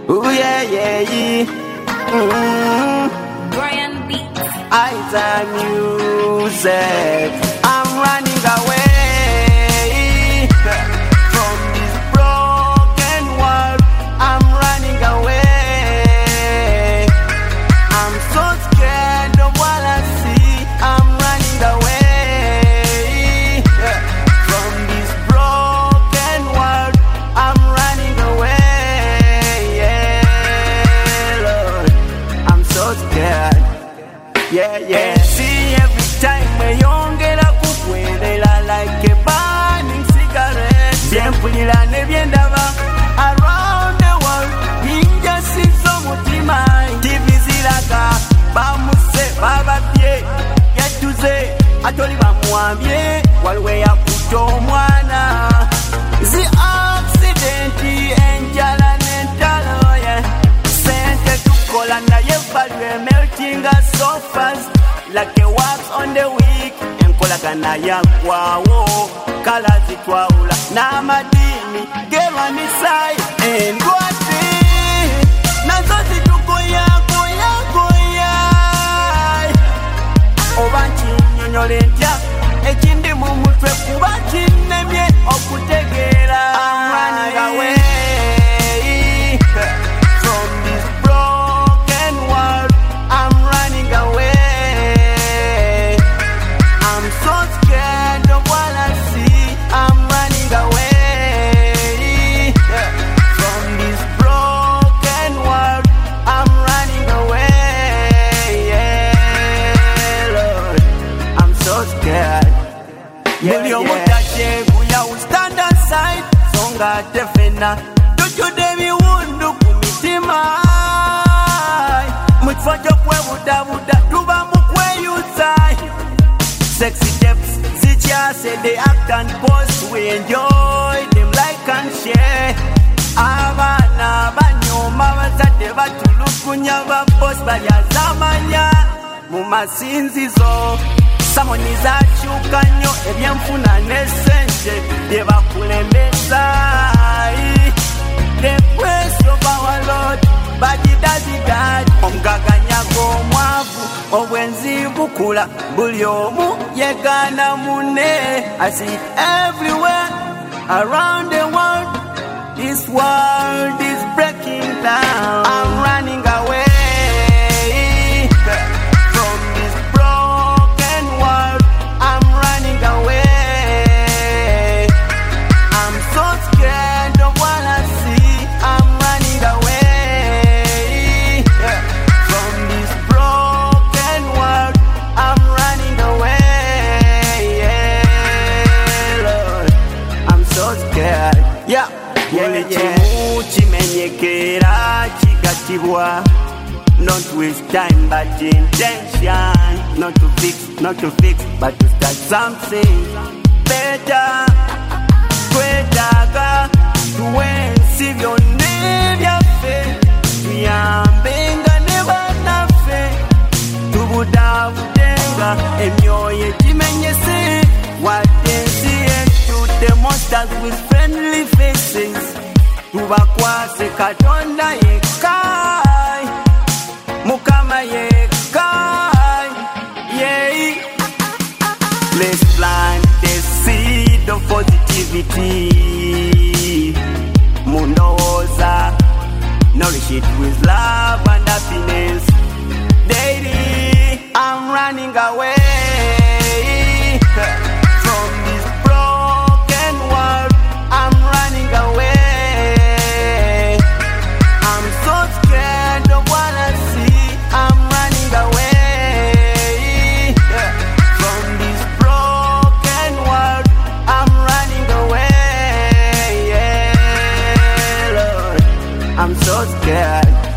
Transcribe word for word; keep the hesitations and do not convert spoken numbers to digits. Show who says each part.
Speaker 1: Ooh yeah, yeah, yeah. Mm-hmm.
Speaker 2: Brian Beats.
Speaker 1: Eyes on music. I'm running away from this broken world. I'm running away. I'm so scared of what I see. I'm running away from this broken world. I'm running away. Yeah, Lord, I'm so scared. Yeah, yeah. See, every time we young get up, we they like a burning cigarette. Simply la neviendava around the world. Injustice so much mind. T V zilaka, bamuse, baba pie. Get to say, I told you I'm one pie. While we are put on one. The accident, angel and angel, yeah. Sent to Colanda, you value melting us so fast. Like a wax on the week. Enkolagana ya kwawo. Kala zitwaula na madini. Gewa ni sai. Engwati. Nazozi tuko yako yako yai. Obanchi nyonyolentia. Ekindi mumutwe kubachi nemye okutegera. I'm running away from this broken world. I'm running away. I'm so scared of what I see. I'm running away from this broken world. I'm running away. Yeah, Lord, I'm so scared. Yeah, yeah. You stand aside. Songa tefena. Tutu devi wundu kumitima. Mutfajo kwe buda buda. Tuba mukwe yusai. Sexy tips, Zicha say they act and post. We enjoy them like and share. Abana banyo mama zade batulukunya ba post baya zamanya. Mumasinzizo. Someone is a chukanyo. Ebyamfuna nesente. Deba kulemesa. The praise of our Lord. Bajidazidad. Omgaganyago mwavu. Obwenzi bukula. Bulyomu yegana mune. I see it everywhere around the world. This world is breaking down. I'm running away from this broken world. I'm running away. I'm so scared of what I see. I'm running away from this broken world. I'm running away. Yeah, Lord, I'm so scared. Yeah, yeah, yeah. Chimenyekera chigatibwa. Not waste time, but intention. Not to fix, not to fix, but to start something better. Kwetaga tuwe sivyo nevya fe. Tuyambenga neba na fe. Tubuda budenga emyoye chimenyese. Watensi to the monsters with friendly faces. Tubakwase katonda yekai. Mukama yekai. Yeah. Let's plant the seed of positivity. Mundoza. Nourish it with love and happiness. Daily, I'm running away from this broken world. I'm running away. I'm so scared of what I see. I'm running away from this broken world. I'm running away. Yeah, Lord, I'm so scared.